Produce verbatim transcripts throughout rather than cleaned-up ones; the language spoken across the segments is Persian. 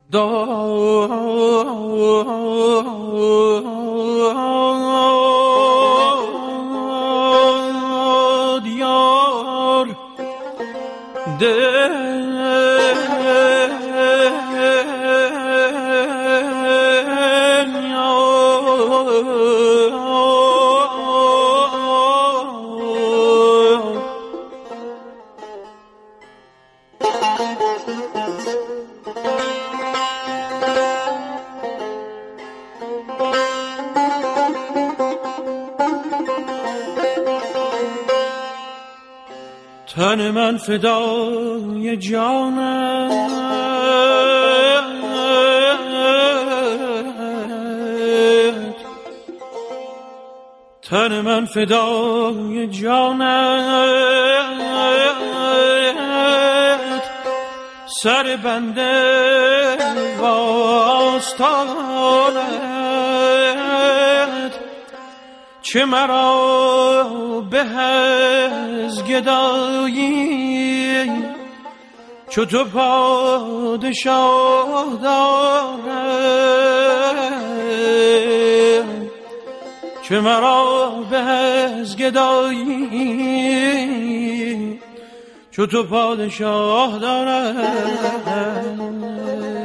داد یار دل تن من فدای جانت، تن من فدای جانت، سر بنده واسطانت، چه مرا به از گدایی چو تو پادشاه دارم، چه مرا به از گدایی چو تو پادشاه دارم.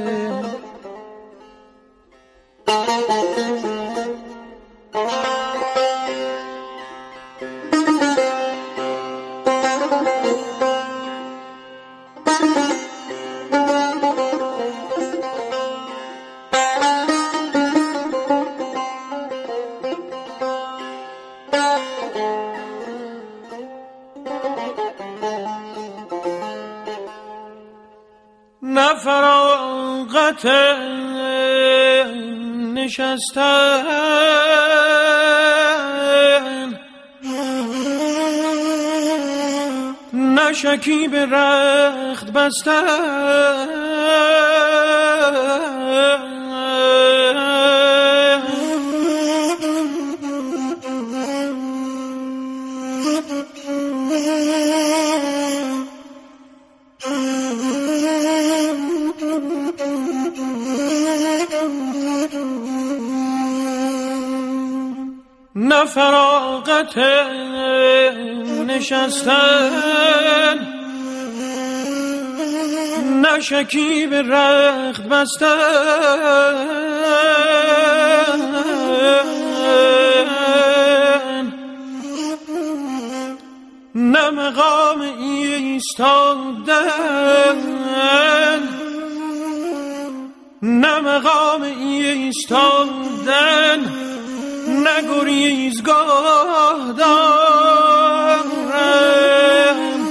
نه فراغت نشستن، نه شکیب رخت بستن، نه فراغت نشستن، نه شکیب رخت بستن، نه مقام ایستادن، نه مقام ایستادن، نه گریزگاه دارم.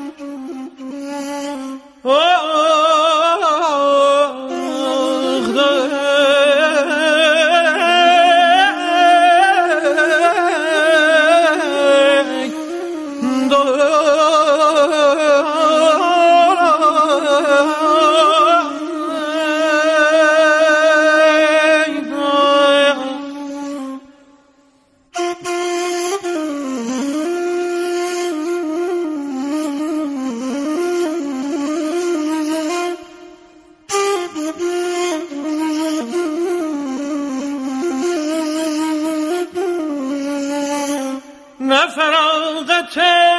نه فراغت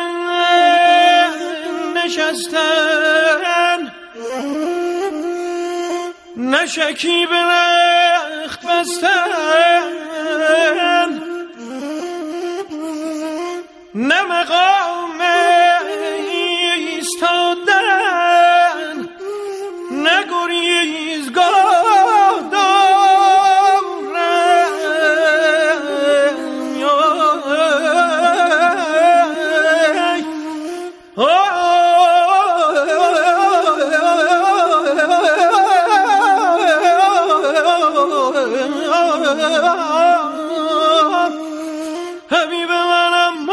نشستن، نه شکیب رخت بستن، نه مقام ایستادن، نه گریزگاه دارم. حبیب منم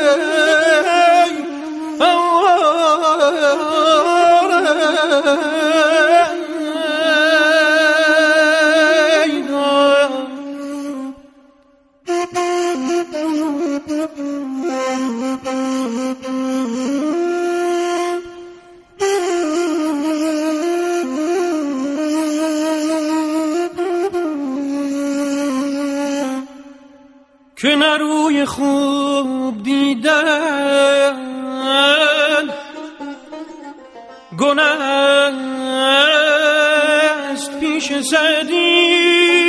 که نه روی خوب دیدن گناه است پیش زدی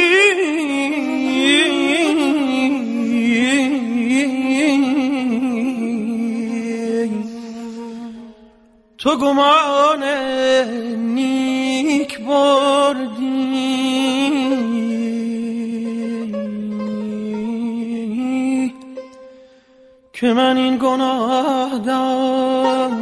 تو گمان نیک بردی که من این گناه دارم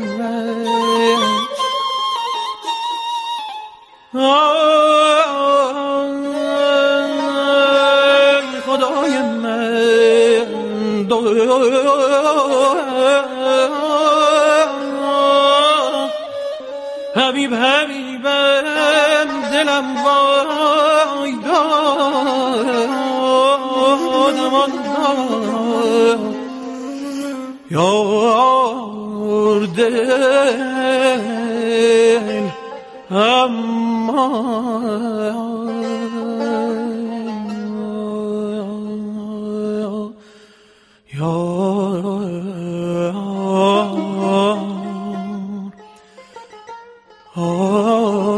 خدای من حبیب حبیبم دلم وای دادم یار دل اما یار آه